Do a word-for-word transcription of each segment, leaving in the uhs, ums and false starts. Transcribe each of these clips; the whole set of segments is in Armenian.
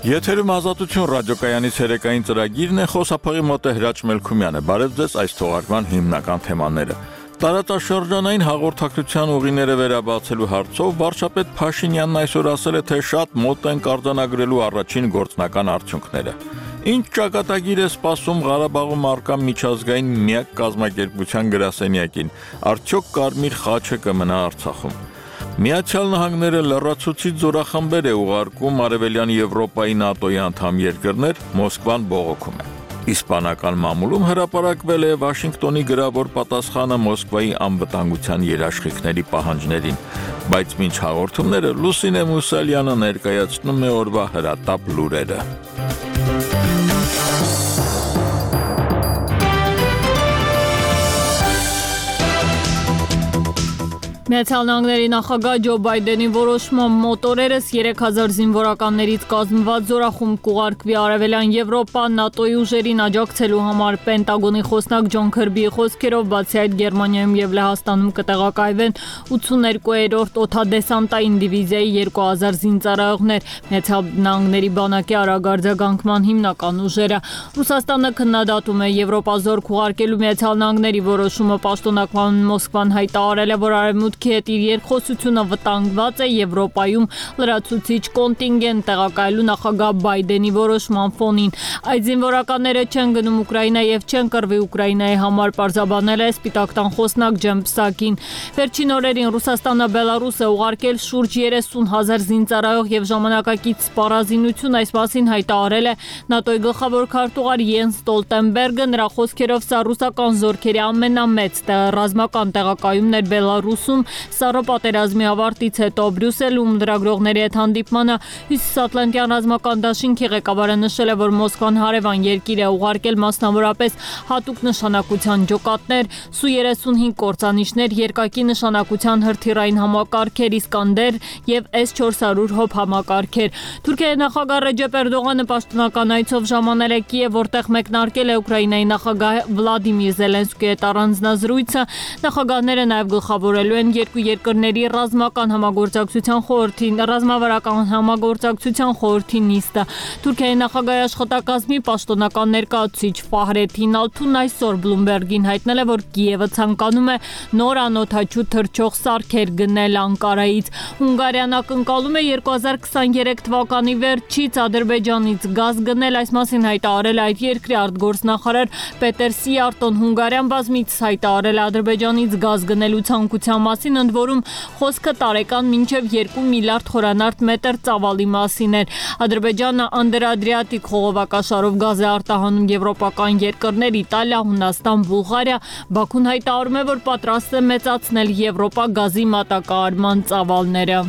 Եթերում ազատություն ռադիոկայանից երեկային ծրագիրն է, խոսափողի մոտ է Հրաչ Մելքումյանը։ Բարև ձեզ այս թողարկման հիմնական թեմաները։ Տարածաշրջանային հաղորդակցության ուղիները վերաբացելու հարցով վարչապետ Փաշինյանն այսօր ասել է, թե շատ մոտ են արձանագրելու առաջին գործնական արդյունքները։ Ինչ ճակատագիր է սպասում Ղարաբաղում առկա միջազգային միակ կազմակերպության գրասենյակին, արդյոք Կարմիր խաչը կմնա Արցախում։ Միացյալ Նահանգները լրացուցիչ զորախմբեր է ուղարկում Արևելյան Եվրոպայի ՆԱՏՕ-ի անդամ երկրներ, Մոսկվան բողոքում է։ Իսպանական մամուլում հրապարակվել է Վաշինգտոնի գրավոր պատասխանը Մոսկվայի անվտանգության երաշխիքների պահանջներին, բայց մինչ հաղորդումները Լուսինե Մուսալյանը ներկայացնում է օրվա հրատապ լուրերը։ Միացյալ Նահանգների նախագահ Ջո Բայդենի որոշմամբ մոտ օրերս երեք հազար զինվորականներից կազմված զորախումբ կուղարկվի Արևելյան Եվրոպա ՆԱՏՕ-ի ուժերին աջակցելու համար։ Պենտագոնի խոսնակ Ջոն Քըրբիի խոսքերով, բացի այդ Գերմանիայում եւ Լեհաստանում կտեղակայվեն ութսուներկուերորդ օդադեսանտային դիվիզիայի երկու հազար զինծառայողներ, Միացյալ Նահանգների բանակի արագարձագանքման հիմնական ուժերը։ Ռուսաստանը քննադատում է Եվրոպա զորք ուղարկելու Միացյալ Նահանգների որոշումը, պաշտոնական Մոսկվան հայտարարել է, որ արևմուտք հետ իր երկխոսությունը վտանգված է Եվրոպայում լրացուցիչ կոնտինգենտ տեղակայելու նախագահ Բայդենի որոշման ֆոնին։ Այդ զինվորականները չեն գնում Ուկրաինա եւ չեն կռվի Ուկրաինայի համար, պարզաբանել է Սպիտակ տան խոսնակ Ջեմ Պսակին։ Վերջին օրերին Ռուսաստանը Բելարուսը ուղարկել շուրջ երեսուն հազար զինծառայող եւ ժամանակակից սպառազինություն, այս մասին հայտարարել է ՆԱՏՕ-ի գլխավոր քարտուղար Յենս Ստոլտենբերգը։ Նրա խոսքերով սա ռուսական զորքերի ամենամեծ ռազմական տեղակայումն էր Բելարուսում Սառը պատերազմի ավարտից հետո։ Բրյուսելում լրագրողների հետ հանդիպմանը Հյուսիսատլանտյան ռազմական դաշինքի ղեկավարը նշել է, որ Մոսկվան հարևան երկիր է ուղարկել մասնավորապես հատուկ նշանակության ջոկատներ, Սու երեսունհինգ կործանիչներ, երկակի նշանակության հրթիռային համակարգեր Իսկանդեր եւ էս չորս հարյուր հոբ համակարգեր։ Թուրքիայի նախագահ Ռեջեփ Էրդողանը պաշտոնական այցով ժամանել է Կիև, որտեղ մեկնարկել է Ուկրաինայի նախագահ Վլադիմիր Զելենսկիի հետ առանձնազրույցը։ Նախագահները նաեւ գլխավորելու են երկու երկրների ռազմական համագործակցության խորհրդի ռազմավարական համագործակցության խորհրդի նիստը։ Թուրքիայի նախագահի աշխատակազմի պաշտոնական ներկայացուցիչ Ֆահրեթին Ալթուն այսօր Բլումբերգին հայտնել է, որ Կիևը ցանկանում է նոր անօդաչու թռչող սարքեր գնել Անկարայից։ Հունգարիան ակնկալում է երկու հազար քսաներեք թվականի վերջից Ադրբեջանից գազ գնել, այս մասին հայտարարել է այդ երկրի արտգործնախարար Պետեր Սիարտոն։ Հունգարիան բազմիցս հայտարարել է Ադրբեջանից գազ գնելու ցանկության մասին, ընդ որում խոսքը տարեկան մինչև երկու միլիարդ խորանարդ մետր ծավալի մասին էր։ Ադրբեջանը Անդրադրիատիկ խողովակաշարով գազ է արտահանում եվրոպական երկրներ Իտալիա, Հունաստան, Բուլղարիա։ Բաքուն հայտարարում է, որ պատրաստ է մեծացնել Եվրոպա գազի մատակարարման ծավալները։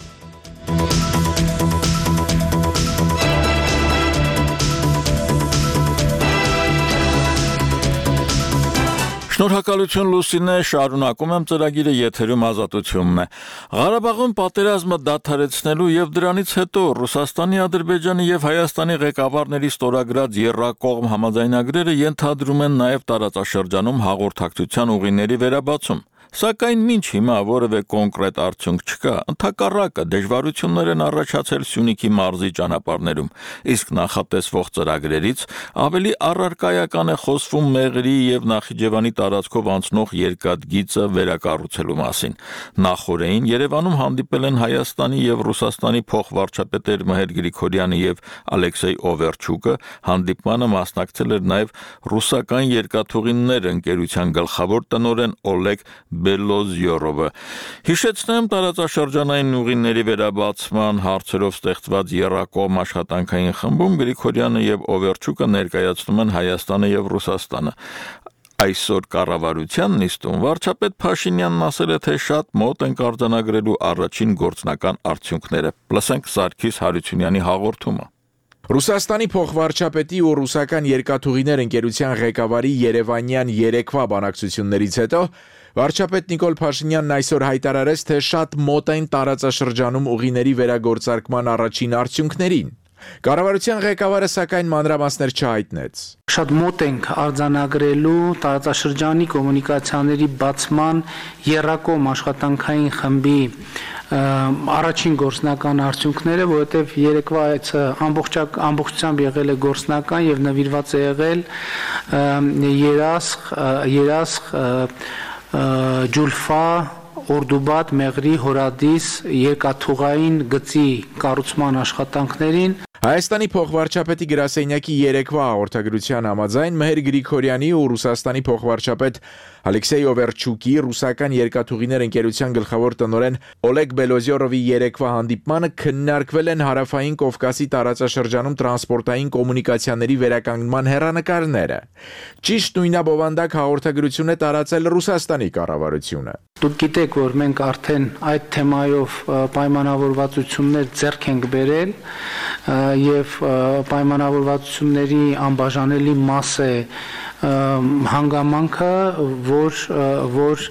Շնորհակալություն Լուսինե, շարունակում եմ ծրագիրը, եթերում ազատությունն է։ Ղարաբաղում պատերազմը դադարեցնելու եւ դրանից հետո Ռուսաստանի, Ադրբեջանի եւ Հայաստանի ղեկավարների ստորագրած եռակողմ համաձայնագրերը ենթադրում են նաեւ տարածաշրջանում հաղորդակցության ուղիների վերաբացում։ Սակայն մինչ հիմա որևէ կոնկրետ արդյունք չկա, ընդհակառակը դժվարություններ են առաջացել Սյունիքի մարզի ճանապարհներում, իսկ նախատեսվող ծրագրերից ավելի առարկայական է խոսվում Մեղրի եւ Նախիջևանի տարածքով անցնող երկաթգիծը վերակառուցելու մասին։ Նախորդին Երևանում հանդիպել են Հայաստանի եւ Ռուսաստանի փոխվարչապետեր Մհեր Գրիգորյանը եւ Ալեքսեյ Օվերչուկը, հանդիպմանը մասնակցել էր նաեւ ռուսական երկաթուղիներ ընկերության գլխավոր տնօրեն Օլեգ Բելոզյորովը։ Հիշեցնեմ, տարածաշրջանային ուղիների վերաբացման հարցերով ստեղծված եռակողմ աշխատանքային խմբում Գրիգորյանը եւ Օվերչուկը ներկայացնում են Հայաստանը եւ Ռուսաստանը։ Այսօր կառավարության նիստում վարչապետ Փաշինյանն ասել է, թե շատ մոտ են արձանագրելու առաջին գործնական արդյունքները։ Լսենք Սարգիս Հարությունյանի հաղորդումը։ Ռուսաստանի փոխվարչապետի ու ռուսական երկաթուղիներ ընկերության ղեկավարի երևանյան երեկվա բանակցություններից հետո վարչապետ Նիկոլ Փաշինյանն այսօր հայտարարեց, թե շատ մոտ են տարածաշրջանում ուղիների վերագործարկման առաջին արդյունքներին։ Կառավարության ղեկավարը սակայն մանրամասներ չհայտնեց։ Շատ մոտ ենք արձանագրելու տարածաշրջանի կոմունիկացիաների բացման եռակողմ աշխատանքային խմբի առաջին գործնական արդյունքները, որովհետև երեկվա այցը ամբողջակ ամբողջությամբ եղել է գործնական եւ նվիրված է եղել երասխ երասխ ջուլֆա Օրդուբադ, Մեղրի, Հորադիս երկաթուղային գծի կառուցման աշխատանքներին Հայաստանի փոխվարչապետի գրասենյակի երեկվա հաղորդագրության համաձայն Մեհեր Գրիգորյանի ու Ռուսաստանի փոխվարչապետ Ալեքսեյ Օվերչուկի ռուսական երկաթուղիներ ընկերության գլխավոր տնօրեն Օլեգ Բելոզյորովի երեկվա հանդիպմանը քննարկվել են հարավային Կովկասի տարածաշրջանում տրանսպորտային կոմունիկացիաների վերականգնման հեռանկարները։ Ճիշտ նույնաբովանդակ հաղորդագրություն է տարածել Ռուսաստանի կառավարությունը։ Դուք գիտեք, որ մենք արդեն այդ թեմայով պայմանավորվածություններ ձեռք ենք բերել եւ պայմանավորվածությունների անբաժանելի մաս է հանգամանքը, որ որ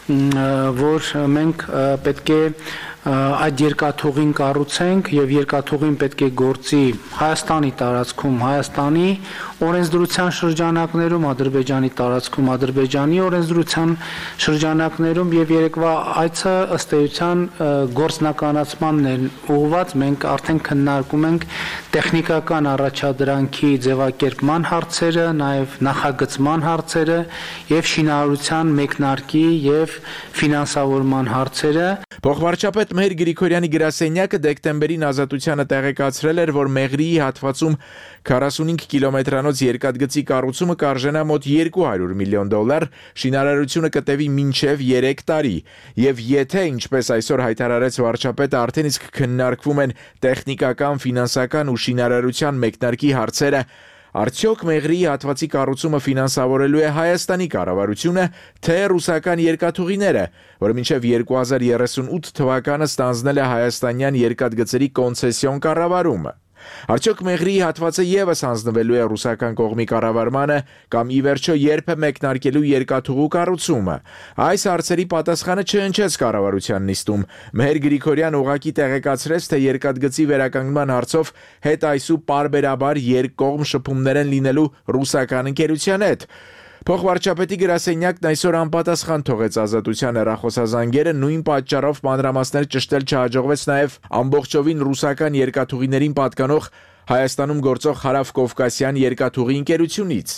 որ մենք պետք է այդ երկաթուղին կառուցենք եւ երկաթուղին պետք է գործի Հայաստանի տարածքում, Հայաստանի օրենսդրության շրջանակներում, Ադրբեջանի տարածքում, Ադրբեջանի օրենսդրության շրջանակներում եւ երեկվա այցը ըստ էության գործնականացմանն է ուղղված, մենք արդեն քննարկում ենք տեխնիկական առաջադրանքի ձևակերպման հարցերը, նաեւ նախագծման հարցերը եւ շինարարության մեկնարկի եւ ֆինանսավորման հարցերը Փոխվարչապետ Մեհեր Գրիգորյանի գրասենյակը դեկտեմբերին ազատությանը տեղեկացրել էր, որ Մեղրիի հատվածում քառասունհինգ կիլոմետրանոց երկաթգծի կառուցումը կարժենա մոտ երկու հարյուր միլիոն դոլար, շինարարությունը կտևի մինչև երեք տարի, եւ եթե, ինչպես այսօր հայտարարեց վարչապետը, արդեն իսկ քննարկվում են տեխնիկական, ֆինանսական ու շինարարության մեկնարկի հարցերը, Արդյոք Մեղրիի հատվածի կառուցումը ֆինանսավորելու է Հայաստանի կառավարությունը, թե ռուսական երկաթուղիները, որը մինչև երկու հազար երեսունութ թվականը ստանձնել է հայաստանյան երկաթգծերի կոնցեսիոն կառավարումը։ Արդյոք Մեղրիի հատվածը եւս հանձնվելու է ռուսական կողմի կառավարմանը կամ ի վերջո երբ է մեկնարկելու երկաթուղու կառուցումը։ Այս հարցերի պատասխանը չհնչեց կառավարության նիստում։ Մեհեր Գրիգորյան ուղղակի տեղեկացրեց, թե երկաթգծի վերականգնման հարցով հետ այսու պարբերաբար երկկողմ շփումներ են լինելու ռուսական ընկերության հետ։ Փոխվարչապետի գրասենյակն այսօր անպատասխան թողեց ազատության հեռախոսազանգերը, նույն պատճառով մանրամասներ ճշտել չհաջողվեց նաև ամբողջովին ռուսական երկաթուղիներին պատկանող Հայաստանում գործող Հարավկովկասյան երկաթուղի ընկերությունից։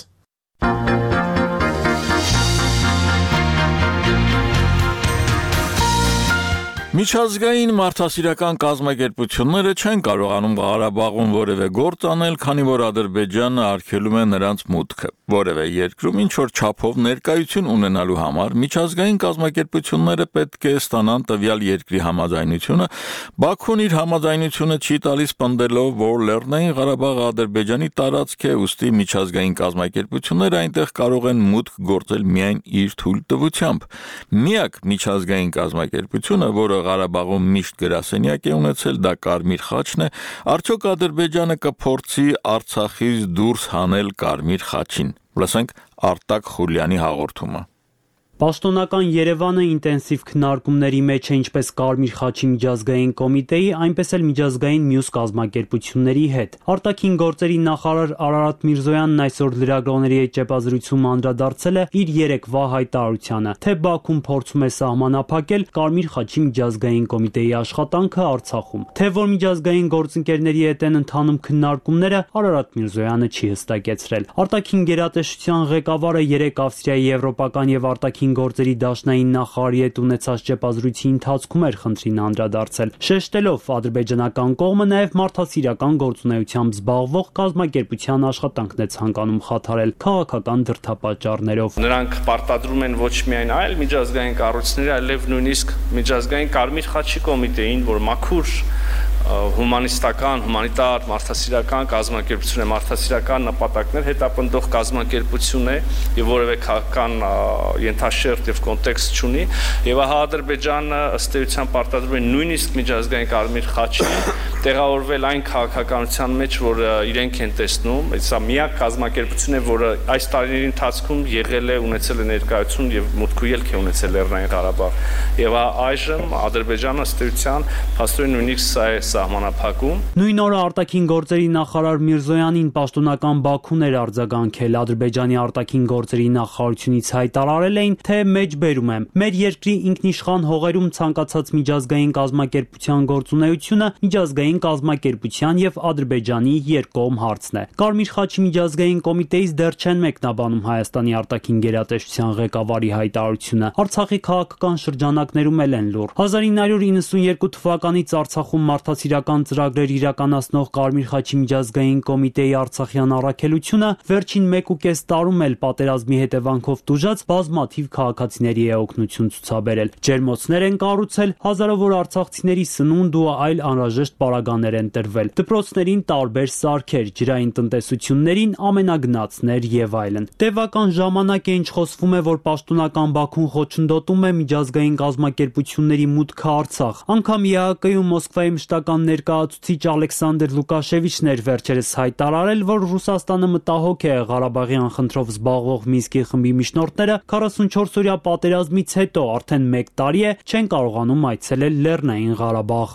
Միջազգային մարդասիրական կազմակերպությունները չեն կարողանում Ղարաբաղում որևէ գործ անել, քանի որ Ադրբեջանը արգելում է նրանց մուտքը։ Որևէ երկրում ինչ որ չափով ներկայություն ունենալու համար միջազգային կազմակերպությունները պետք է ստանան տվյալ երկրի համաձայնությունը, Բաքուն իր համաձայնությունը չի տալիս պնդելով, որ Լեռնային Ղարաբաղը Ադրբեջանի տարածք է, ուստի միջազգային կազմակերպությունները այնտեղ կարող են մուտք գործել միայն իր թույլտվությամբ։ Միակ միջազգային կազմակերպությունը, որը Ղարաբաղում միշտ գրասենյակ է ունեցել, դա Կարմիր խաչն է, արդյոք Ադրբեջանը կփորձի Արցախից դուրս հանել Կարմիր խաչին։ Լսենք Արտակ Խուլյանի հաղորդումը։ Պաշտոնական Երևանը ինտենսիվ քննարկումների մեջ է ինչպես Կարմիր խաչի միջազգային կոմիտեի, այնպես էլ միջազգային մյուս կազմակերպությունների հետ։ Արտաքին գործերի նախարար Արարատ Միրզոյանն այսօր լրագրողների հետ ճեպազրույցում անդրադարձել է իր երեկվա հայտարարությանը, թե Բաքուն փորձում է սահմանափակել Կարմիր խաչի միջազգային կոմիտեի աշխատանքը Արցախում։ Թե որ միջազգային գործընկերների հետ են ընթանում քննարկումները, Արարատ Միրզոյանը չի հստակեցրել։ Արտաքին գերատեսչության ղեկավարը երեք Ավստրիայի եվրոպական եւ արտաքին գործերի դաշնային նախարարի հետ ունեցած ճեպազրույցի ընթացքում էր խնդրին անդրադարձել, շեշտելով ադրբեջանական կողմը նաև մարդասիրական գործունեությամբ զբաղվող կազմակերպության աշխատանքն է ցանկանում խաթարել քաղաքական դրդապատճառներով։ Նրանք պարտադրում են ոչ միայն այլ միջազգային կառույցների, այլև նույնիսկ միջազգային Կարմիր խաչի կոմիտեին, որ մաքուր հումանիստական, հումանիտար, մարդասիրական կազմակերպություն է, մարդասիրական նպատակներ հետապնդող կազմակերպություն է եւ որևէ քաղաքական ենթաշերտ եւ կոնտեքստ չունի եւ ահա Ադրբեջանը ըստ էության պարտադրում է նույնիսկ միջազգային Կարմիր խաչի տեղավորվել այն քաղաքականության մեջ, որ իրենք են տեսնում, սա միակ կազմակերպություն է, որը այս տարիների ընթացքում եղել է, ունեցել է ներկայություն եւ մուտք ու ելք է ունեցել Լեռնային Ղարաբաղ։ Եվ այժմ Ադրբեջանը ըստ էության փաստորեն նույնիսկ սա է սահմանափակում։ Նույն օրը արտաքին գործերի նախարար Միրզոյանին պաշտոնական Բաքուն էր արձագանքել։ Ադրբեջանի արտաքին գործերի նախարարությունից հայտարարել էին, թե մեջբերում եմ, մեր երկրի ինքնիշխան հողերում ցանկացած միջազգային կազմակերպության գործունեությունը միջազգային կազմակերպության եւ Ադրբեջանի երկկողմ հարցն է։ Կարմիր խաչի միջազգային կոմիտեից դեռ չեն մեկնաբանում Հայաստանի արտաքին գերատեսչության ղեկավարի հայտարարությունը։ Արցախի քաղաքական շրջանակներում էլ են լուր։ հազար ինը հարյուր իննսունյերկու թվականից Արցախում մարդասիրական ծրագրեր իրականացնող Կարմիր խաչի միջազգային կոմիտեի Արցախյան առաքելությունը վերջին մեկ ու կես տարում էլ պատերազմի հետևանքով տուժած բազմաթիվ քաղաքացիների է օգնություն ցուցաբերել։ Ջերմոցներ են կառուցել, հազարավոր արցախցիների սնունդ ու այլ անհրաժեշտ պարագաներ են տրվել։ Դպրոցներին տարբեր սարքեր, ջրային տնտեսություններին ամենագնացներ եւ այլն։ Տևական ժամանակ է ինչ խոսվում է, որ պաշտոնական Բաքուն խոչընդոտում է միջազգային կազմակերպությունների մուտքը Արցախ։ Անկամ Է Հ Կ-ում Մոսկվայի մշտական ներկայացուցիչ Ալեքսանդր Լուկաշևիչն էր վերջերս հայտարարել, որ Ռուսաստանը մտահոգ է Ղարաբաղյան խնդրով զբաղվող Մինսկի խմբի միջնորդները քառասունչորս օրյա պատերազմից հետո արդեն մեկ տարի է չեն կարողանում այցելել Լեռնային Ղարաբաղ։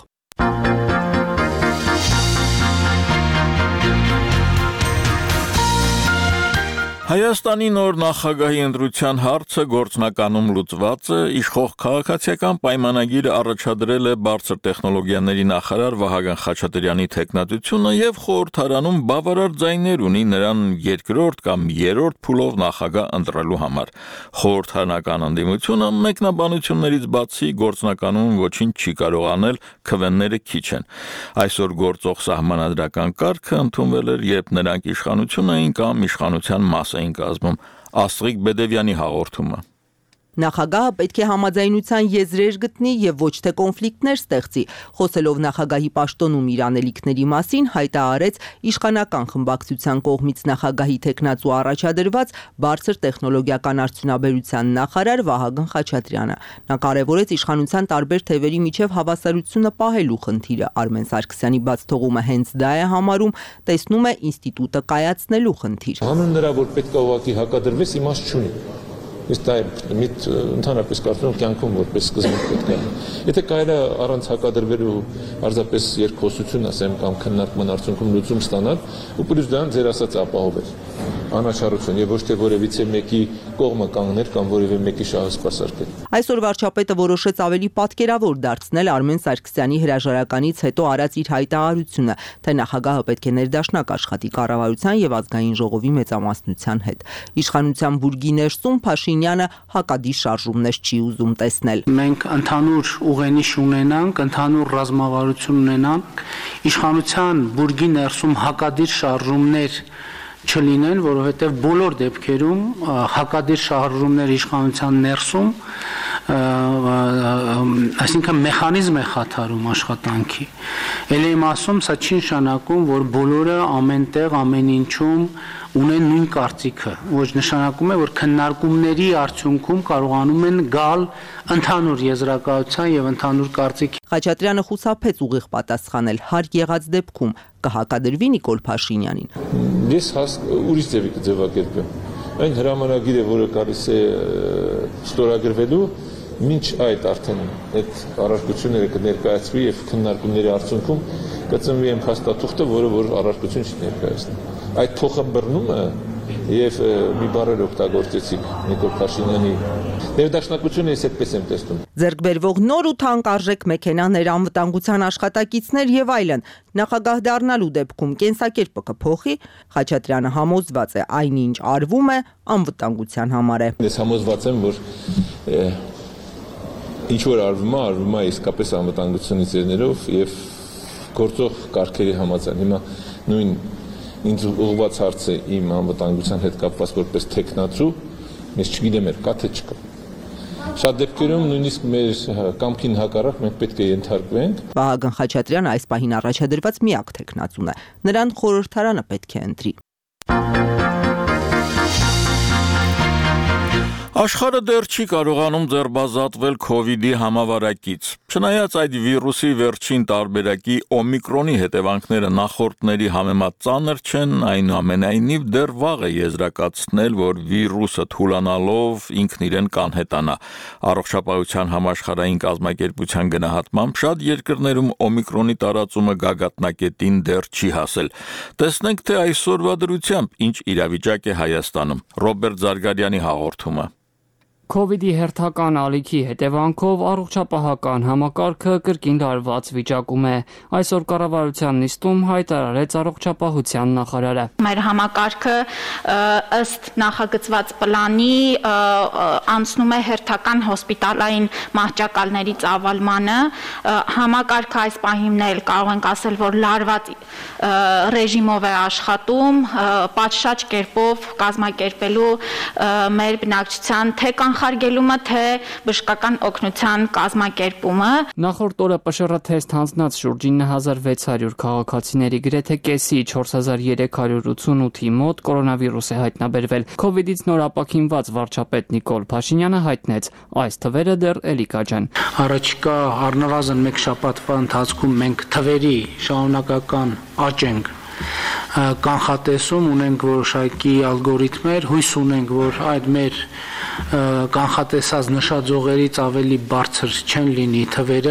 Հայաստանի նոր նախագահի ընտրության հարցը գործնականում լուծված է, իշխող քաղաքացիական պայմանագիրը առաջադրել է բարձր տեխնոլոգիաների նախարար Վահագն Խաչատրյանի թեկնածությունը եւ խորհրդարանում բավարար ձայներ ունի նրան երկրորդ կամ երրորդ փուլով նախագահ ընտրելու համար։ Խորհրդարանական ընդդիմությունը մեկնաբանություններից բացի գործնականում ոչինչ չի կարող անել, քվենները քիչ են։ Այսօր գործող սահմանադրական կարգը ընդունվել էր, երբ նրանք իշխանություն էին կամ իշխանության մաս էին կազմում։ Աստղիկ Բեդևյանի հաղորդումը։ Նախագահը պետք է համաձայնության եզրեր գտնի եւ ոչ թե կոնֆլիկտներ ստեղծի։ Խոսելով նախագահի պաշտոնում իր անելիքների մասին, հայտարարեց իշխանական խմբակցության կողմից նախագահի թեկնածու առաջադրված բարձր տեխնոլոգիական արդյունաբերության նախարար Վահագն Խաչատրյանը։ Նա կարևորեց իշխանության տարբեր թևերի միջև հավասարությունը պահելու խնդիրը։ Արմեն Սարգսյանի բաց թողումը հենց դա է համարում, տեսնում է ինստիտուտը կայացնելու խնդիր։ Հանուն նրա, որ պետք է ուղղակի հակադրվես, իմաստ չունի։ Ես դա միտ ընդհանրապես կարծում եմ կյանքում որպես սկզբունք պետք է։ Եթե կարելի է առանց հակադրվելու պարզապես երկխոսություն ասեմ կամ քննարկման արդյունքում լուծում ստանալ, ու պլյուս դրան ձեր ասած ապահովել անաչառություն եւ ոչ թե որևիցե մեկի կողմը կանգնել կամ որևէ մեկի շահը սպասարկել։ Այսօր վարչապետը որոշեց ավելի պատկերավոր դարձնել Արմեն Սարգսյանի հրաժարականից հետո արած իր հայտարարությունը, թե նախագահը պետք է ներդաշնակ աշխատի կառավարության եւ ազգային ժողովի մեծամասնության հետ։ Իշխանության բուրգի ներսում Փաշինյանը հակադիր շարժումներ չի ուզում տեսնել։ Մենք ընդհանուր ուղենիշ ունենանք, ընդհանուր ռազմավարություն ունենանք, իշխանության բուրգի ներսում հակադիր շարժումներ չլինեն, որովհետև բոլոր դեպքերում հակադիր շարժումներ իշխանության ներսում, այսինքն մեխանիզմ է խաթարում աշխատանքի։ Էլ եմ ասում, սա չի նշանակում, որ բոլորը ամեն տեղ, ամեն ինչում ունեն նույն կարծիքը, ոչ նշանակում է, որ քննարկումների արդյունքում կարողանում են գալ ընդհանուր եզրակացության եւ ընդհանուր կարծիքի։ Խաչատրյանը խուսափեց ուղիղ պատասխանել, հարկ եղած դեպքում կհակադրվի Նիկոլ Փաշինյանին։ Ես ուրիշ ձևի կձևակերպեմ։ Այն հրամանագիրը, որը գալիս է ստորագրվելու, մինչ այդ արդեն այդ առարկությունները կներկայացվի եւ քննարկումների արդյունքում կծնվի այն փաստաթուղթը, որը որ առարկություն չի ներկայացնում։ Այդ փոխաբռնումը եւ մի բառեր օգտագործեցիք Նիկոլ Փաշինյանի ներդաշնակությունը, ես այդպես եմ տեսնում։ Ձեռք բերվող նոր ու թանկարժեք մեքենաներ, անվտանգության աշխատակիցներ եւ այլն նախագահ դառնալու դեպքում կենսակերպը կփոխի։ Խաչատրյանը համոզված է, այնինչ արվում է անվտանգության համար է։ Ես համոզված եմ, որ ինչ որ արվում է, արվում է իսկապես անվտանգությունից ելնելով եւ գործող կարգերի համաձայն։ Հիմա նույն ինձ ուղղված հարցը իմ անվտանգության հետ կապված որպես տեխնացու, ես չգիտեմ էր կա թե չկա։ Շատ դեպքերում նույնիսկ մեր կամքին հակառակ մենք պետք է ենթարկվենք։ Վահագն Խաչատրյանը այս պահին առաջադրված միակ տեխնացուն է։ Նրան խորհրդարանը պետք է ընտրի։ Աշխարհը դեռ չի կարողանում ձերբազատվել քովիդի համավարակից։ Չնայած այդ վիրուսի վերջին տարբերակի օմիկրոնի հետևանքները նախորդների համեմատ ծանր չեն, այնուամենայնիվ դեռ վաղ է եզրակացնել, որ վիրուսը թուլանալով ինքն իրեն կանհետանա։ Առողջապահության համաշխարհային կազմակերպության գնահատմամբ շատ երկրներում օմիկրոնի տարածումը գագաթնակետին դեռ չի հասել։ Տեսնենք, թե այսօրվա դրությամբ ինչ իրավիճակ է Հայաստանում։ Ռոբերտ Զարգարյանի հաղորդումը։ Քովիդի հերթական ալիքի հետևանքով առողջապահական համակարգը կրկին լարված վիճակում է։ Այսօր կառավարության նիստում հայտարարեց առողջապահության նախարարը։ Մեր համակարգը ըստ նախագծված պլանի անցնում է հերթական հոսպիտալային մահճակալների ծավալմանը։ Համակարգը այս պահին էլ կարող ենք ասել, որ լարված ռեժիմով է աշխատում, պատշաճ կերպով կազմակերպելու մեր բնակչության թե կանխարգելումը, թե բժշկական օգնության կազմակերպումը։ Նախորդ օրը Պ Շ Ռ թեստ հանձնած շուրջ ինը հազար վեց հարյուր քաղաքացիների գրեթե կեսի չորս հազար երեք հարյուր ութսունութի մոտ կորոնավիրուս է հայտնաբերվել։ Քովիդից նոր ապաքինված վարչապետ Նիկոլ Փաշինյանը հայտնեց, այս թվերը դեռ էլի կաճեն։ Առաջիկա առնվազն մեկ շաբաթվա ընթացքում մենք թվերի շարունակական աճ ենք կանխատեսում, ունենք որոշակի ալգորիթմեր, հույս ունենք, որ այդ մեր կանխատեսած նշաձողերից ավելի բարձր չեն լինի թվերը,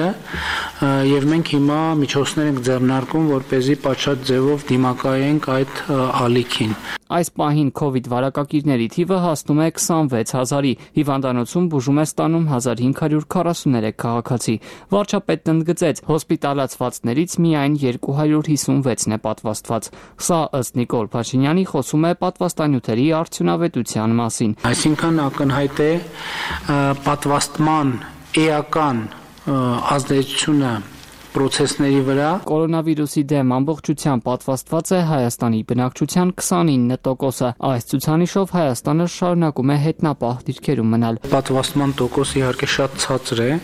եւ մենք հիմա միջոցներ ենք ձեռնարկում, որպեսզի պատշաճ ձևով դիմակայենք այդ ալիքին։ Այս պահին քովիդ վարակակիրների թիվը հասնում է քսանվեց հազարի, հիվանդանոցում բուժում է ստանում հազար հինգ հարյուր քառասուներեք քաղաքացի։ Վարչապետն ընդգծեց, հոսպիտալացվածներից միայն երկու հարյուր հիսունվեցն է պատվաստված։ Սա ըստ Նիկոլ Փաշինյանի խոսում է պատվաստանյութերի արդյունավետության մասին։ Այսինքն ակնհայտ է պատվաստման էական ազդեցությունը պրոցեսների վրա։ Կորոնավիրուսի դեմ ամբողջությամբ պատվաստված է Հայաստանի բնակչության քսանինը տոկոսը։ Այս ցուցանիշով Հայաստանը շարունակում է հետնապահ դիրքերում մնալ։ Պատվաստման տոկոսը իհարկե շատ ցածր է,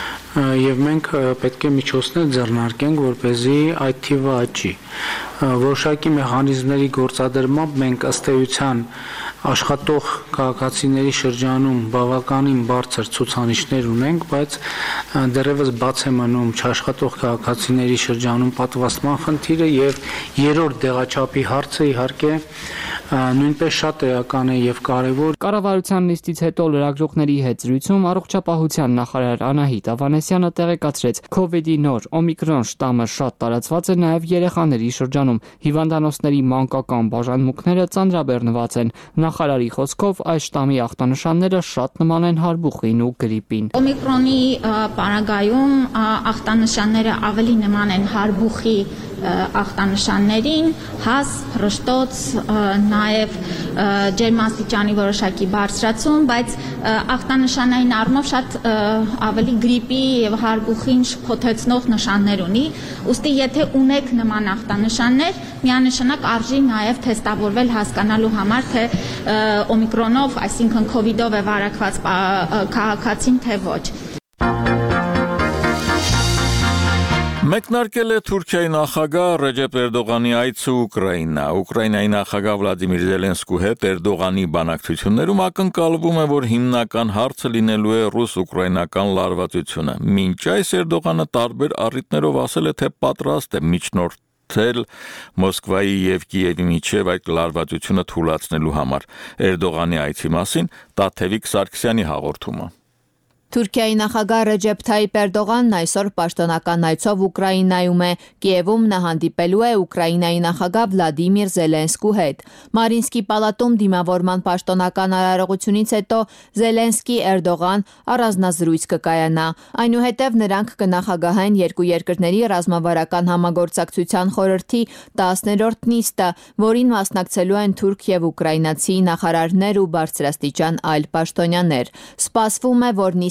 եւ մենք պետք է միջոցներ ձեռնարկենք, որպեսզի այդ թիվը աճի։ Որոշակի մեխանիզմների գործադրմամբ մենք ըստ էության աշխատող քաղաքացիների շրջանում բավականին բարձր ցուցանիշներ ունենք, բայց դեռևս բաց է մնում չաշխատող քաղաքացիների շրջանում պատվաստման խնդիրը եւ երրորդ դեղաչափի հարցը իհարկե նույնպես շատ էական է եւ կարեւոր։ Կառավարության նիստից հետո լրագրողների հետ զրույցում առողջապահության նախարար Անահիտ Ավանեսյանը տեղեկացրեց, քովիդի նոր օմիկրոն շտամը շատ տարածված է նաեւ երեխաների շրջանում։ Հիվանդանոցների մանկական բաժանմունքները ծանրաբեռնված են։ Նախարարի խոսքով այս շտամի ախտանշանները շատ նման են հարբուխին ու գրիպին։ Օմիկրոնի պարագայում ախտանշանները ավելի նման են հարբուխի ախտանշաններին, հաս, հրշտոց, նաև ջերմաստիճանի որոշակի բարձրացում, բայց ախտանշանային առումով շատ ավելի գրիպի եւ հարբուխին շփոթեցնող նշաններ ունի։ Ուստի եթե ունեք նման ախտանշաններ, միանշանակ արժի նաև թեստավորվել հասկանալու համար, թե օմիկրոնով, այսինքն քովիդով է վարակված քաղաքացին, թե ոչ։ Մեկնարկել է Թուրքիայի նախագահ Ռեջեփ Էրդողանի այցը Ուկրաինա։ Ուկրաինայի նախագահ Վլադիմիր Զելենսկու հետ Էրդողանի բանակցություններում ակնկալվում է, որ հիմնական հարցը լինելու է ռուս-ուկրաինական լարվածությունը։ Մինչ այս Էրդողանը տարբեր առիթներով ասել է, թե պատրաստ է միջնորդել Մոսկվայի եւ Կիևի միջև այդ լարվածությունը թուլացնելու համար։ Էրդողանի այցի մասին Տաթևիկ Սարգսյանի հաղորդումը։ Թուրքիայի նախագահ Ռեջեփ Թայիպ Էրդողանն այսօր պաշտոնական այցով Ուկրաինայում է։ Կիևում նա հանդիպելու է Ուկրաինայի նախագահ Վլադիմիր Զելենսկու հետ։ Մարինսկի պալատում դիմավորման պաշտոնական արարողությունից հետո Զելենսկի-Էրդողան առանձնազրույց կկայանա։ Այնուհետև նրանք կնախագահեն երկու երկրների ռազմավարական համագործակցության խորհրդի տասներորդ նիստը, որին մասնակցելու են թուրք եւ ուկրաինացի նախարարներ ու բարձրաստիճան այլ պաշտոնյաներ։ Սպասվում է, որ նիստ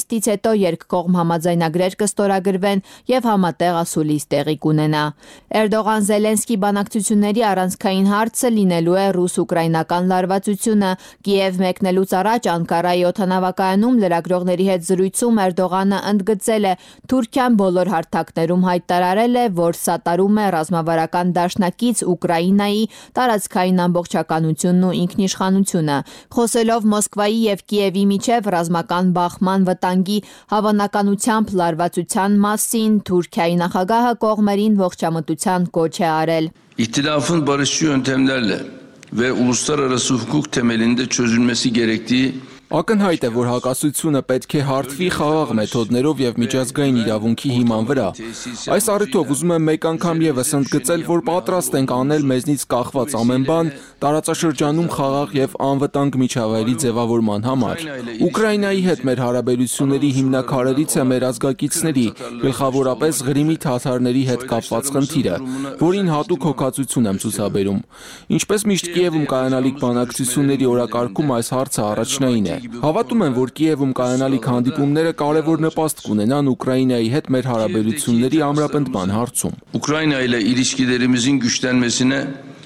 նիստից հետո երկկողմ համաձայնագրեր կստորագրվեն եւ համատեղ ասուլիս տեղի կունենա։ Էրդողան-Զելենսկի բանակցությունների առանցքային հարցը լինելու է ռուս-ուկրաինական լարվածությունը։ Կիև մեկնելուց առաջ Անկարայի օդանավակայանում լրագրողների հետ զրույցում Էրդողանը ընդգծել է Թուրքիան բոլոր հարթակներում հայտարարել է, որ սատարում է ռազմավարական դաշնակից Ուկրաինայի տարածքային ամբողջականությունն ու ինքնիշխանությունը։ Խոսելով Մոսկվայի եւ Կիևի միջև ռազմական բախման վտանգի հավանականությամբ լարվածության մասին, Թուրքիայի նախագահը կողմերին ողջամտության կոչ է արել։ İhtilafın barışçı yöntemlerle ve uluslararası hukuk temelinde çözülmesi gerektiği Ակնհայտ է, որ հակասությունը պետք է հարթվի խաղաղ մեթոդներով եւ միջազգային իրավունքի հիման վրա։ Այս առիթով ուզում եմ մեկ անգամ եւս ընդգծել, որ պատրաստ ենք անել մեզնից կախված ամեն բան տարածաշրջանում խաղաղ եւ անվտանգ միջավայրի ձևավորման համար։ Ուկրաինայի հետ մեր հարաբերությունների հիմնաքարերից է մեր ազգակիցների, գլխավորապես Ղրիմի թաթարների հետ կապված խնդիրը, որին հատուկ հոգացություն եմ ցուցաբերում։ Ինչպես միշտ Կիևում կայանալիք բանակցությունների օրակարգում այս հարցը առաջնային է։ Հավատում եմ, որ Կիևում կայանալիք հանդիպումները կարևոր նպաստ կունենան Ուկրաինայի հետ մեր հարաբերությունների ամրապնդման հարցում։ Ukrayna ile ilişkilerimizin güçlenmesine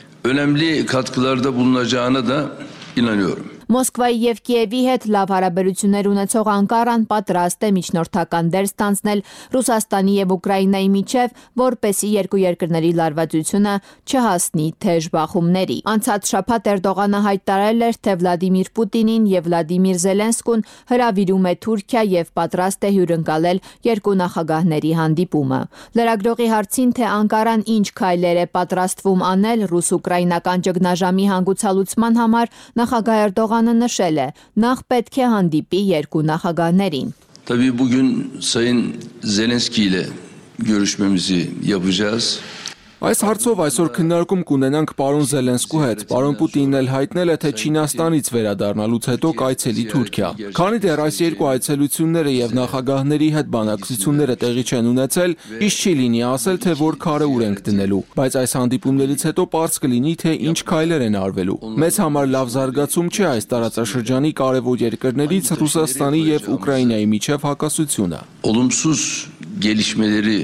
önemli katkılarda bulunacağına da inanıyorum. Մոսկվայի եւ Կիևի հետ լավ հարաբերություններ ունեցող Անկարան պատրաստ է միջնորդական դեր ստանձնել Ռուսաստանի եւ Ուկրաինայի միջև, որպեսզի երկու երկրների լարվածությունը չհասնի թեժ բախումների։ Անցած շաբաթ Էրդողանը հայտարարել էր, թե Վլադիմիր Պուտինին եւ Վլադիմիր Զելենսկուն հրավիրում է Թուրքիա եւ պատրաստ է հյուրընկալել երկու նախագահների հանդիպումը։ Լրագրողի հարցին, թե Անկարան ինչ քայլեր է պատրաստվում անել ռուս-ուկրաինական ճգնաժամի հանգուցալուծման համար, նախագահ Էրդողանը նշել է, նախ պետք է հանդիպի երկու նախագահներին։ Tabii bugün Sayın Zelenski ile görüşmemizi yapacağız. Այս հարցով այսօր քննարկում կունենանք պարոն Զելենսկու հետ։ Պարոն Պուտինն էլ հայտնել է, թե Չինաստանից վերադառնալուց հետո կայցելի Թուրքիա։ Քանի դեռ այս երկու այցելությունները եւ նախագահների հետ բանակցությունները տեղի չեն ունեցել, իսկ չի լինի ասել, թե որ քարը ուր ենք դնելու, բայց այս հանդիպումներից հետո պարզ կլինի, թե ինչ քայլեր են արվելու։ Մեզ համար լավ զարգացում չէ այս տարածաշրջանի կարևոր երկրներից Ռուսաստանի եւ Ուկրաինայի միջև հակասությունը։ Olumsuz gelişmeleri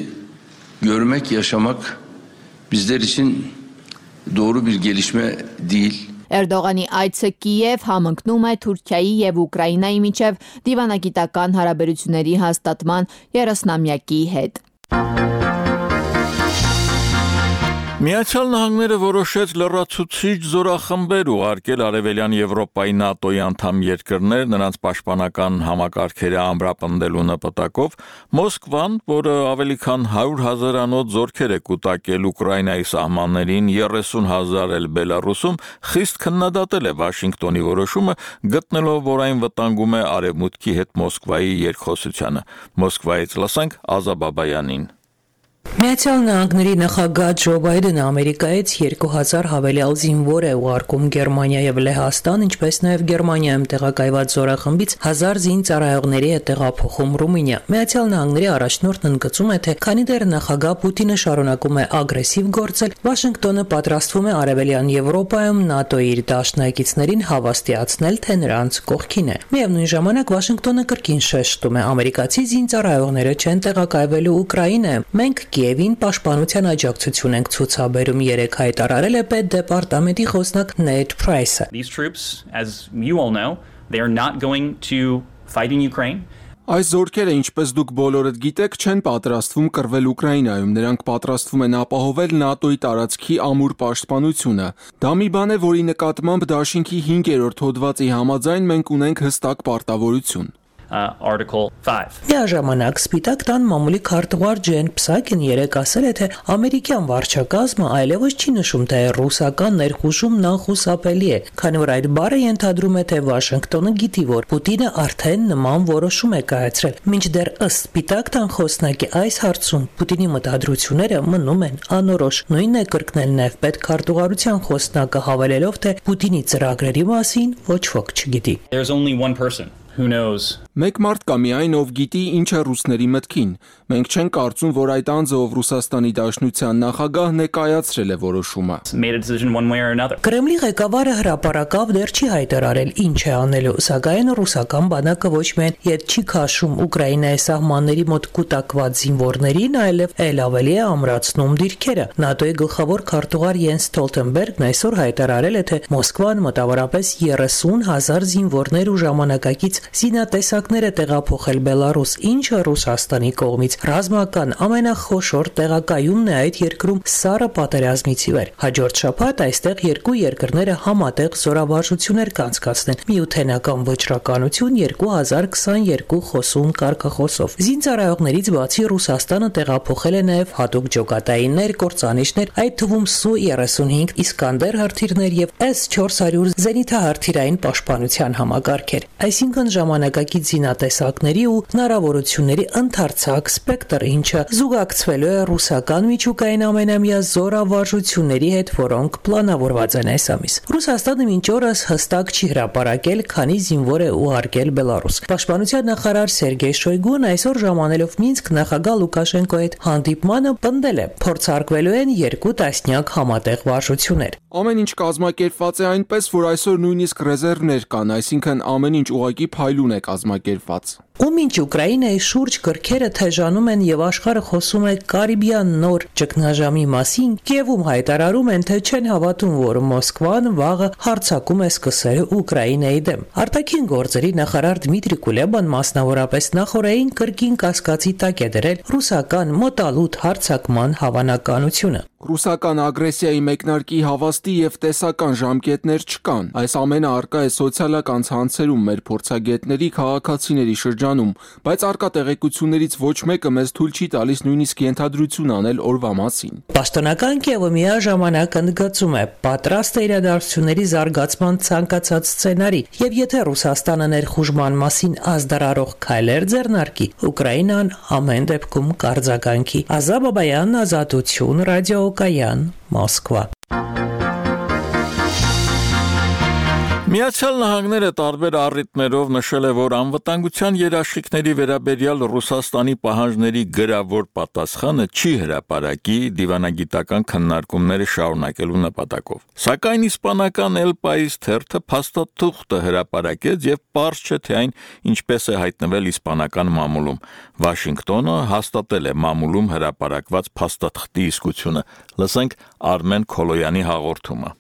görmek, yaşamak bizler için doğru bir gelişme değil. Էրդողանի այցը Կիև համընկնում է Թուրքիայի եւ Ուկրաինայի միջև դիվանագիտական հարաբերությունների հաստատման երեսնամյակի հետ։ Միացյալ Նահանգները որոշեց լրացուցիչ զորախմբեր ուղարկել Արևելյան Եվրոպայի ՆԱՏՕ-ի անդամ երկրներ նրանց պաշտպանական համակարգերը ամրապնդելու նպատակով, Մոսկվան, որը ավելի քան հարյուր հազարանոց զորքեր է կուտակել Ուկրաինայի սահմաններին, երեսուն հազար էլ Բելարուսում, խիստ քննադատել է Վաշինգտոնի որոշումը, գտնելով, որ այն վտանգում է Արևմուտքի հետ Մոսկվայի երկխոսությանը։ Մոսկվայից լսենք Ազա Բաբայանին։ Միացյալ Նահանգների նախագահ Ջո Բայդենը Ամերիկայից երկու հազար հավելյալ զինվոր է ուղարկում Գերմանիա եւ Լեհաստան, ինչպես նաեւ Գերմանիայում տեղակայված զորախմբից հազար զինծառայողների է տեղափոխում Ռումինիա։ Միացյալ Նահանգների առաջնորդն ընդգծում է, թե քանի դեռ նախագահ Պուտինը շարունակում է ագրեսիվ գործել, Վաշինգտոնը պատրաստվում է Արևելյան Եվրոպայում ՆԱՏՕ-ի իր դաշնակիցներին հավաստիացնել, թե նրանց կողքին է։ Միևնույն ժամանակ Վաշինգտոնը կրկին շեշտում է, ամերիկացի զինծառայողները չեն տեղակայվելու Ուկրաինայում։ Մենք Կիևին պաշտպանության աջակցություն ենք ցուցաբերում, երեք հայտարարել է պետդեպարտամենտի խոսնակ Նեյթ Փրայսը։ These troops, as you all know, they are not going to fight in Ukraine. Այս զորքերը, ինչպես դուք բոլորդ գիտեք, չեն պատրաստվում կռվել Ուկրաինայում, նրանք պատրաստվում են ապահովել ՆԱՏՕ-ի տարածքի ամուր պաշտպանությունը։ Դա մի բան է, որի նկատմամբ դաշինքի հինգերորդ հոդվածի համաձայն մենք ունենք հստակ պարտավորություն։ Uh, Article five. Միաժամանակ Սպիտակ տան մամուլի քարտուղար Ջեն Պսակին երեկ ասել է, թե ամերիկյան վարչակազմը այլևս չի նշում, թե ռուսական ներխուժումն անխուսափելի է, քանի որ այդ բառը ենթադրում է, թե Վաշինգտոնը գիտի, որ Պուտինը արդեն նման որոշում է կայացրել։ Մինչդեռ ըստ Սպիտակ տան խոսնակի այս հարցում Պուտինի մտադրությունները մնում են անորոշ։ Նույնն է կրկնել նաև պետքարտուղարության խոսնակը, հավելելով, թե Պուտինի ծրագրերի մասին ոչ ոք չգիտի։ There's only one person who knows. Մեկ մարդ կա միայն, ով գիտի ինչ է ռուսների մտքին։ Մենք չենք կարծում, որ այդ անձը, ով Ռուսաստանի Դաշնության նախագահ, ներկայացրել է որոշումը։ Կրեմլի ղեկավարը հրապարակավ դեռ չի հայտարարել ինչ է անելու, սակայն ռուսական բանակը ոչ միայն ետ չի քաշում Ուկրաինայի սահմանների մոտ կուտակված զինվորներին, այլև ել ավելի է ամրացնում դիրքերը։ ՆԱՏՕ-ի գլխավոր քարտուղար Յենս Ստոլտենբերգն այսօր հայտարարել է, թե Մոսկվան մոտավորապես երեսուն հազար զինվորներ ու ժամանակակից զինատեսակներ է տեղափոխել Բելարուս, ինչը Ռուսաստանի կողմից ռազմական ամենախոշոր տեղակայումն է այդ երկրում սառը պատերազմից ի վեր։ Հաջորդ շաբաթ այստեղ երկու երկրները համատեղ զորավարժություններ կանցկացնեն միութենական վճռականություն երկու հազար քսաներկու խոսուն կարգախոսով։ Զինծառայողներից բացի Ռուսաստանը տեղափոխել է նաև հատուկ ջոկատայիններ, կործանիչներ, այդ թվում Սու երեսունհինգ Իսկանդեր հրթիռներ եւ էս չորս հարյուր զենիթահրթիռային պաշտպանության համակարգեր, այսինքն ժամանակակից զինատեսակների ու հնարավորությունների ընդարձակ սպեկտր, ինչը զուգակցվելու է ռուսական միջուկային ամենամյա զորավարժությունների հետ, որոնք պլանավորված են այս ամիս։ Ռուսաստանը մինչ օրս հստակ չի հրապարակել, քանի զինվոր է ուղարկել Բելարուս։ Պաշտպանության նախարար Սերգեյ Շոյգուն այսօր ժամանելով Մինսկ նախագահ Լուկաշենկոյի հետ հանդիպմանը պնդել է, փորձարկվելու են երկու տասնյակ համատեղ վարժություններ։ Ամեն ինչ կազմակերպված է այնպես, որ այսօր նույնիսկ ռեզերվներ կան, այսինքն ամեն ինչ ուղղակի փայլուն է կազմակերպված։ Ու մինչ Ուկրաինայի շուրջ կրքերը թեժանում են եւ աշխարհը խոսում է Կարիբյան նոր ճգնաժամի մասին, Կիևում հայտարարում են, թե չեն հավատում, որ Մոսկվան վաղը հարձակում է սկսել Ուկրաինայի դեմ։ Արտաքին գործերի նախարար Դմիտրի Կուլեբան մասնավորապես նախորդային կրկին կասկածի տակ է դրել ռուսական մոտալուտ հարձակման հավանականությունը։ Ռուսական ագրեսիայի մեկնարկի հավաստի եւ տեսական ժամկետներ չկան։ Այս ամենը առկա է սոցիալական ցանցերում մեր փորձագետների, քաղաքացիների շրջանում, բայց առկա տեղեկություններից ոչ մեկը մեզ թույլ չի տալիս նույնիսկ ենթադրություն անել օրվա մասին։ Պաշտոնական Կիևը միաժամանակ ընդգծում է պատրաստ է իրադարձությունների զարգացման ցանկացած սցենարի, եւ եթե Ռուսաստանը ներխուժման մասին ազդարարող քայլեր ձեռնարկի, Ուկրաինան ամեն դեպքում կարձագանքի։ Ազա Բաբայան, Ազատություն, ռադիո Կայան, Մոսկվա։ Միացյալ Նահանգները տարբեր առիթներով նշել է, որ անվտանգության երաշխիքների վերաբերյալ Ռուսաստանի պահանջների գրավոր պատասխանը չի հրապարակի դիվանագիտական քննարկումները շարունակելու նպատակով։ Սակայն իսպանական El País թերթը փաստաթուղթը հրապարակեց եւ պարզ չէ, թե այն ինչպես է հայտնվել իսպանական մամուլում։ Վաշինգտոնը հաստատել է մամուլում հրապարակված փաստաթղթի իսկությունը։ Լսենք Արմեն Քոլոյանի հաղորդումը։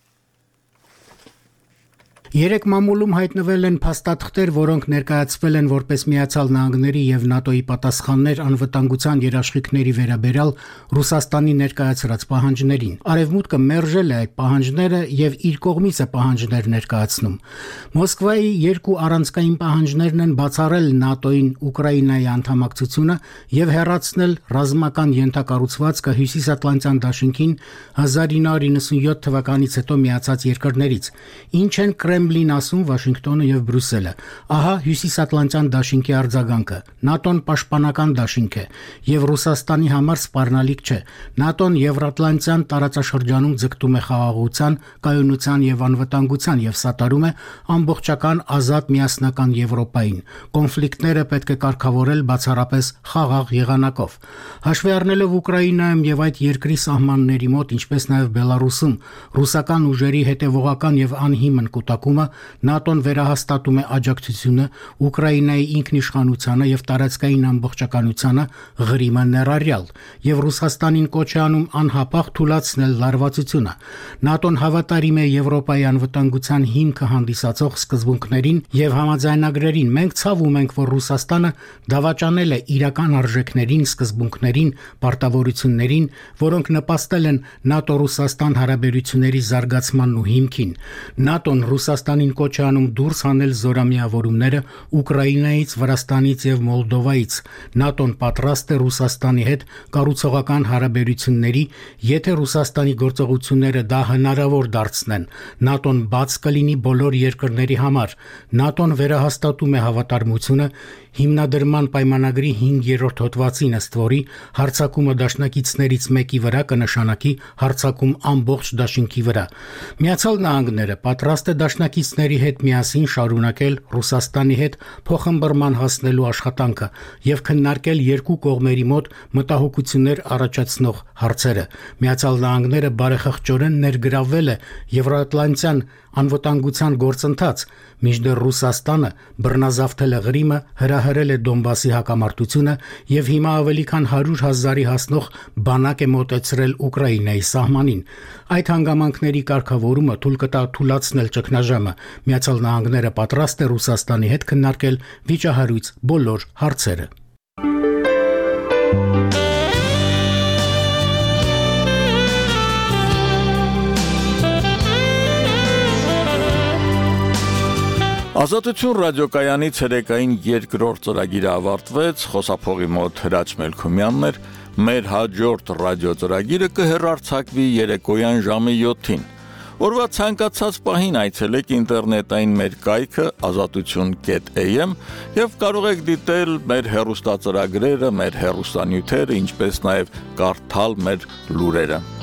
Երեք մամուլում հայտնվել են փաստաթղթեր, որոնք ներկայացվել են որպես Միացյալ Նահանգների եւ ՆԱՏՕ-ի պատասխաններ անվտանգության երաշխիքների վերաբերյալ Ռուսաստանի ներկայացրած պահանջներին։ Արևմուտքը մերժել է այդ պահանջները եւ իր կողմից է պահանջներ ներկայացնում։ Մոսկվայի երկու առանցքային պահանջներն են բացառել ՆԱՏՕ-ին Ուկրաինայի անդամակցությունը եւ հեռացնել ռազմական ենթակառուցվածքը Հյուսիսատլանտյան դաշինքին հազար ինը հարյուր նվաթ թվականից հետո միացած երկրներից, ինչ են Կրեմլին ասում Վաշինգտոնը եւ Բրյուսելը։ Ահա Հյուսիսատլանտյան դաշինքի արձագանքը։ ՆԱՏՕ-ն պաշտպանական դաշինք է եւ Ռուսաստանի համար սպառնալիք չէ։ ՆԱՏՕ-ն Եվրատլանտյան տարածաշրջանում ձգտում է խաղաղության, կայունության եւ անվտանգության եւ սատարում է ամբողջական ազատ միասնական Եվրոպային։ Կոնֆլիկտները պետք է կարգավորել բացառապես խաղաղ եղանակով։ Հաշվի առնելով Ուկրաինայում եւ այդ երկրի սահմանների մոտ, ինչպես նաեւ Բելարուսում, ռուսական ուժերի հետևողական եւ անհիմն կուտակումը, ՆԱՏՕ-ն վերահաստատում է աջակցությունը Ուկրաինայի ինքնիշխանությանը եւ տարածքային ամբողջականությանը Ղրիմը ներառյալ եւ Ռուսաստանին կոչ է անում անհապաղ թուլացնել լարվածությունը։ ՆԱՏՕ-ն հավատարիմ է Եվրոպայի անվտանգության հիմքը հանդիսացող սկզբունքներին եւ համաձայնագրերին։ Մենք ցավում ենք, որ Ռուսաստանը դավաճանել է իրական արժեքներին, սկզբունքներին, պարտավորություններին, որոնք նպաստել են ՆԱՏՕ-Ռուսաստան հարաբերությունների զարգացմանն ու հիմքին։ ՆԱՏՕ-ն Ռուսաստանին կոչ է անում դուրս հանել զորամիավորումները Ուկրաինայից, Վրաստանից եւ Մոլդովայից։ ՆԱՏՕ-ն պատրաստ է Ռուսաստանի հետ կառուցողական հարաբերությունների, եթե Ռուսաստանի գործողությունները դա հնարավոր դարձնեն։ ՆԱՏՕ-ն բաց կլինի բոլոր երկրների համար։ ՆԱՏՕ-ն վերահաստատում է հավատարմությունը հիմնադրման պայմանագրի հինգերորդ հոդվածին, ըստ որի հարձակումը դաշնակիցներից մեկի վրա կնշանակի հարձակում ամբողջ դաշինքի վրա։ Միացյալ Նահանգները պատրաստ է դաշնակիցների հետ միասին շարունակել Ռուսաստանի հետ փոխըմբռնման հասնելու աշխատանքը եւ քննարկել երկու կողմերի մոտ մտահոգություններ առաջացնող հարցերը։ Միացյալ Նահանգները բարեխղճորեն ներգրավվել է Եվրոատլանտյան անվտանգության գործընթաց, մինչդեռ Ռուսաստանը բռնազավթել է Ղրիմը, հրահրել է Դոնբասի հակամարտությունը եւ հիմա ավելի քան հարյուր հազարի հասնող բանակ է մոտեցրել Ուկրաինայի սահմանին։ Այդ հանգամանքների կարգավորումը թույլ կտա թույլատրել ճգնաժամը։ Միացյալ Նահանգները պատրաստ է Ռուսաստանի հետ քննարկել վիճահարույց բոլոր հարցերը։ Ազատություն ռադիոկայանի ցերեկային երկրորդ ծրագիրը ավարտվեց, խոսափողի մոտ Հրաչ Մելքումյանն էր, մեր հաջորդ ռադիո ծրագիրը կհեռարձակվի երեկոյան ժամը յոթին։ Օրվա ցանկացած պահին այցելեք ինտերնետային մեր կայքը ազատություն կետ էյ էմ եւ կարող եք դիտել մեր հեռուստածրագրերը, մեր հեռուստանյութերը, ինչպես նաեւ կարդալ մեր լուրերը։